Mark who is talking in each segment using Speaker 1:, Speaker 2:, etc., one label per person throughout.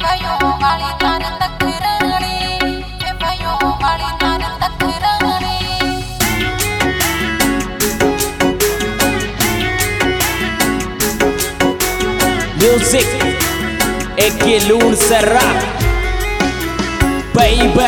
Speaker 1: Music Ekilun Serap Baby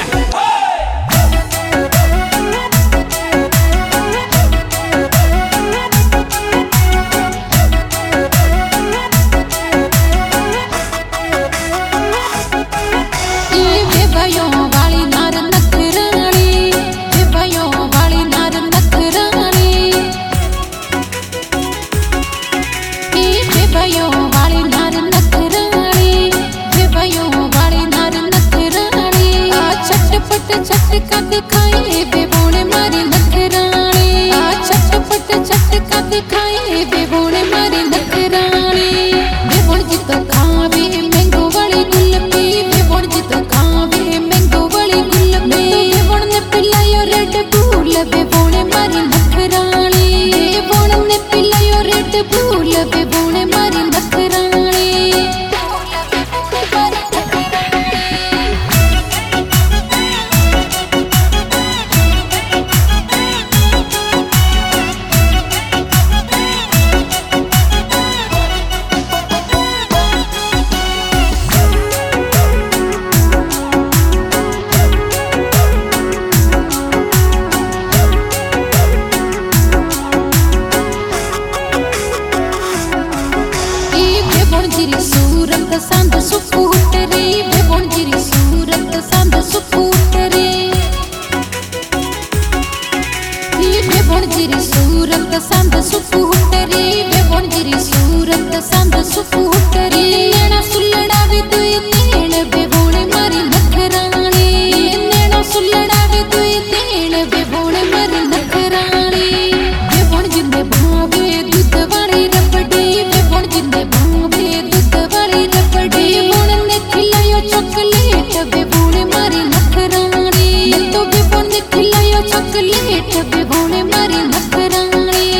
Speaker 2: झटका दिखाए बेबोने मारी नखरानी झटपट झटका दिखाए बेबोने मारी नखरानी बेबोन जी तो खावे मैंगो वाली गुल्लपी बेबोन जी तो खावे मैंगो वाली गुल्लपी बेबोन ने पिलायो रेड बुल बेबोने मारी नखरानी बेबोन ने पिलायो रेड बुल बेबोने मारी नखरानी सूरत संद सुफूट रे बेबोन जिरी सूरत संद सुफूट रे बेबोन जिरी सूरत संद सुफूट रे बेबोन जिरी सूरत संद सुफूट रे नैना सुलड़ा वे दुई तेण बेबोने मारी नखरानी नैना सुलड़ा वे दुई तेण बेबोने मारी नखरानी बेबोन जिन्ने भावे दूध वाली रबड़ी बेबोन जिन्ने भावे दूध वाली रबड़ी बेबोन ने खिलायो चॉकलेट बेबोने मारी नखरानी तो बेबोन ने खिलायो चॉकलेट बेबोने मारी नखरानी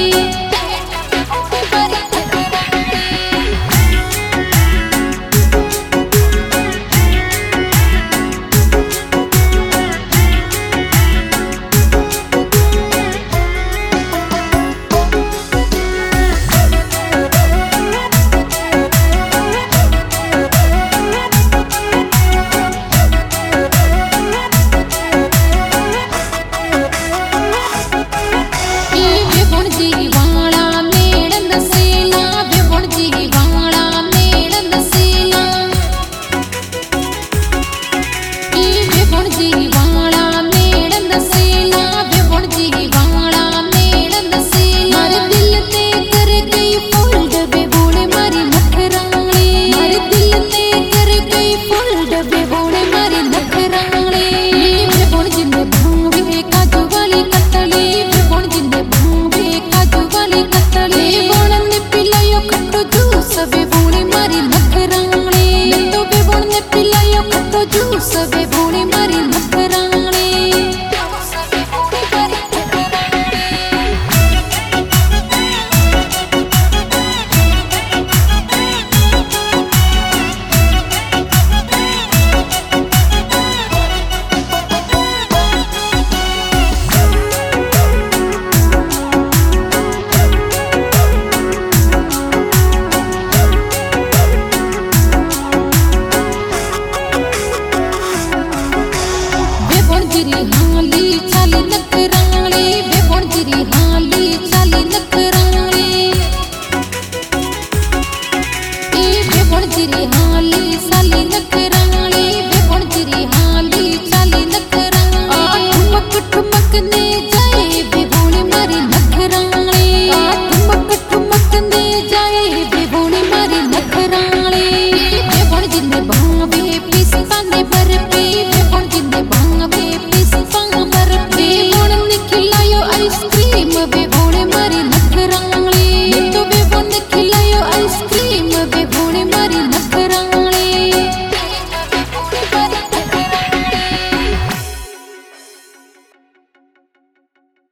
Speaker 2: हाली चाली नखरानी बेबोन जिरी हाली चाली नखरानी बेबोन जिरी हाली चाली